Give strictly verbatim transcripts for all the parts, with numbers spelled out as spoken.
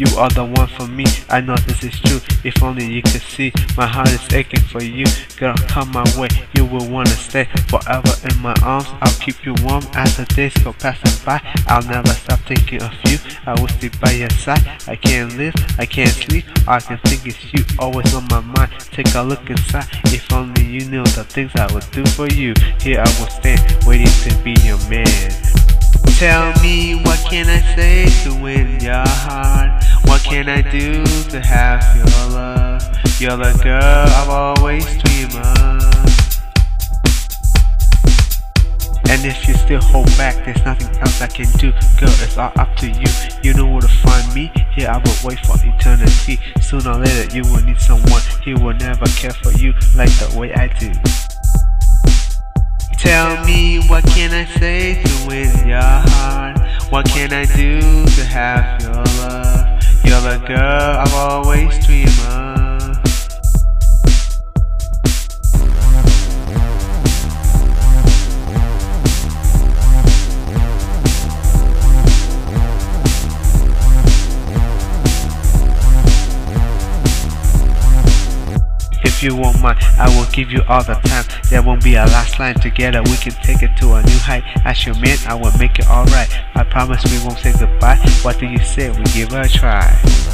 You are the one for me, I know this is true. If only you could see, my heart is aching for you. Girl, come my way, you will wanna stay forever in my arms. I'll keep you warm as the days go passing by. I'll never stop thinking of you, I will stay by your side. I can't live, I can't sleep, all I can think is you, always on my mind. Take a look inside, if only you knew the things I would do for you. Here I will stand, waiting to be your man. Tell me, what can I say to win your heart? What can I do to have your love? You're the girl I've always dreamed of. And if you still hold back, there's nothing else I can do. Girl, it's all up to you. You know where to find me. Here I will wait for eternity. Sooner or later you will need someone. He will never care for you like the way I do. Tell me, what can I say to win your heart? What can I do to have your love? You're the girl I've always dreamed of. If you won't mind, I will give you all the time. There won't be a last line. Together we can take it to a new height. As your man, I will make it alright. I promise we won't say goodbye. What do you say? We give it a try.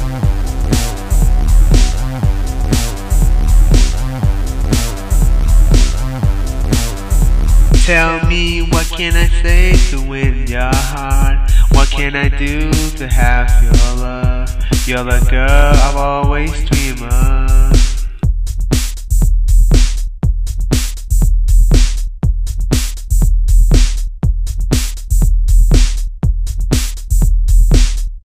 Tell me, what can I say to win your heart? What can I do to have your love? You're the girl I've always dreamed of.